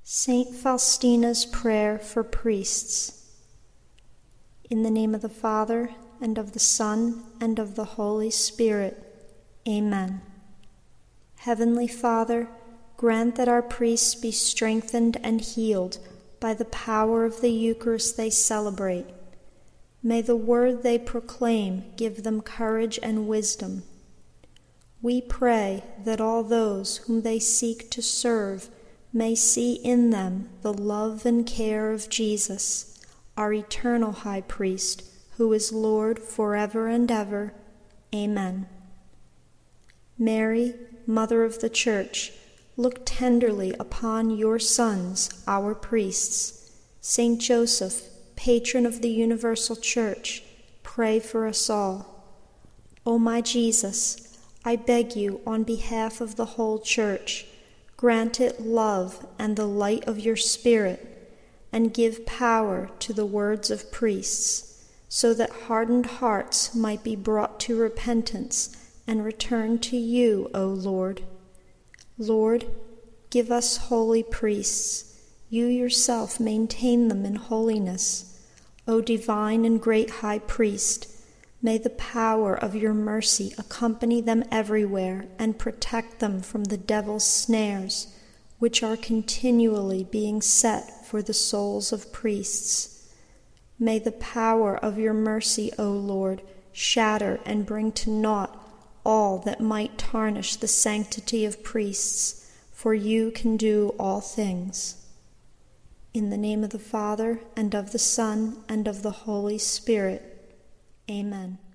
Saint Faustina's Prayer for Priests. In the name of the Father, and of the Son, and of the Holy Spirit. Amen. Heavenly Father, grant that our priests be strengthened and healed by the power of the Eucharist they celebrate. May the word they proclaim give them courage and wisdom. We pray that all those whom they seek to serve may see in them the love and care of Jesus, our eternal High Priest, who is Lord forever and ever. Amen. Mary, Mother of the Church, look tenderly upon your sons, our priests. Saint Joseph, patron of the universal Church, pray for us all. O my Jesus, I beg you on behalf of the whole Church, grant it love and the light of your Spirit, and give power to the words of priests, so that hardened hearts might be brought to repentance and return to you, O Lord. Lord, give us holy priests. You yourself maintain them in holiness. O divine and great High Priest, may the power of your mercy accompany them everywhere and protect them from the devil's snares, which are continually being set for the souls of priests. May the power of your mercy, O Lord, shatter and bring to naught all that might tarnish the sanctity of priests, for you can do all things. In the name of the Father, and of the Son, and of the Holy Spirit. Amen.